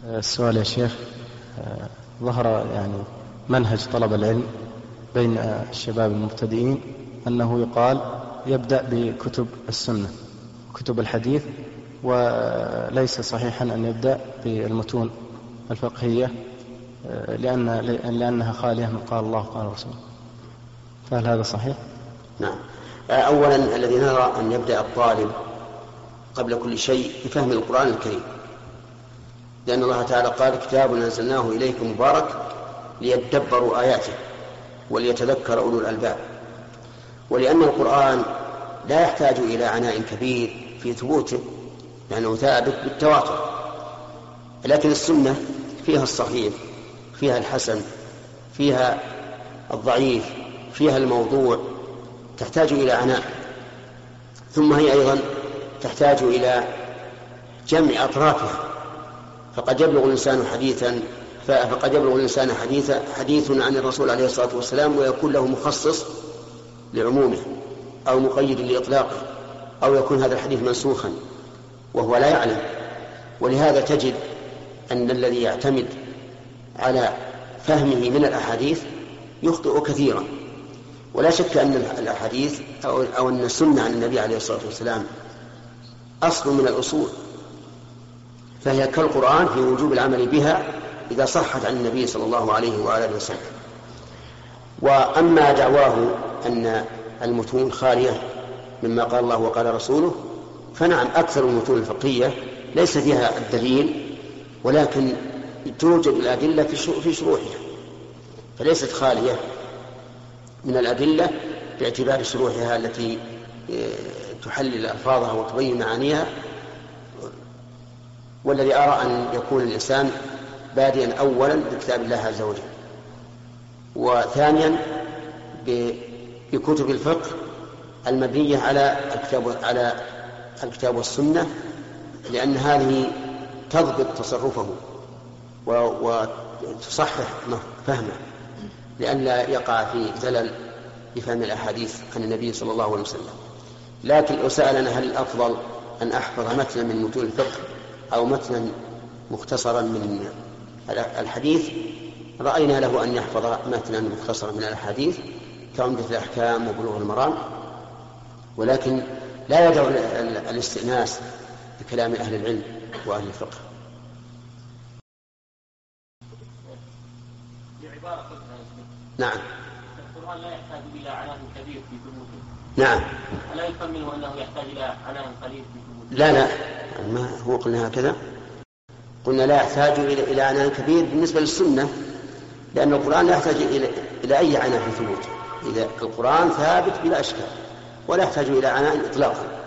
السؤال يا شيخ، ظهر يعني منهج طلب العلم بين الشباب المبتدئين أنه يقال يبدأ بكتب السنة كتب الحديث، وليس صحيحا أن يبدأ بالمتون الفقهية لأنها خالية من قال الله قال رسول. فهل هذا صحيح؟ نعم. أولا الذي نرى أن يبدأ الطالب قبل كل شيء بفهم القرآن الكريم، لأن الله تعالى قال كتاب أنزلناه إليكم مبارك ليدبروا آياته وليتذكر أولو الألباب. ولأن القرآن لا يحتاج إلى عناء كبير في ثبوته لأنه ثابت بالتواتر، لكن السنة فيها الصحيح فيها الحسن فيها الضعيف فيها الموضوع، تحتاج إلى عناء. ثم هي أيضا تحتاج إلى جمع أطرافها، فقد يبلغ الإنسان حديث عن الرسول عليه الصلاة والسلام ويكون له مخصص لعمومه أو مقيد لإطلاقه، أو يكون هذا الحديث منسوخا وهو لا يعلم. ولهذا تجد أن الذي يعتمد على فهمه من الأحاديث يخطئ كثيرا. ولا شك أن الأحاديث أو أن السنة عن النبي عليه الصلاة والسلام أصل من الأصول، فهي كالقرآن في وجوب العمل بها إذا صحت عن النبي صلى الله عليه وآله وسلم. وأما دعواه أن المتون خالية مما قال الله وقال رسوله، فنعم أكثر المتون الفقهية ليس فيها الدليل، ولكن توجد الأدلة في شروحها، فليست خالية من الأدلة باعتبار شروحها التي تحلل ألفاظها وتبين معانيها. والذي أرى أن يكون الإنسان بادئا أولا بكتاب الله عز وجل، وثانيا بكتب الفقه المبنية على الكتاب والسنة، لأن هذه تضبط تصرفه وتصحح فهمه لئلا يقع في زلل بفهم الأحاديث عن النبي صلى الله عليه وسلم. لكن لو سألنا هل الأفضل أن أحفظ متنا من متون الفقه أو متنا مختصرا من الحديث، رأينا له أن يحفظ متنا مختصرا من الحديث كعمدة الأحكام وبلوغ المرام، ولكن لا يدعو الاستئناس بكلام أهل العلم وأهل الفقه. نعم. القرآن لا يحتاج إلى عناء كبير في ثبوته. نعم. ألا يفهم منه أنه يحتاج إلى عناء قليل في ثبوته؟ لا ما هو قلنا هكذا، قلنا لا يحتاج إلى عناء كبير بالنسبة للسنة، لأن القرآن لا يحتاج إلى أي عناء في ثبوته، إذا القرآن ثابت بلا أشكال ولا يحتاج إلى عناء إطلاقا.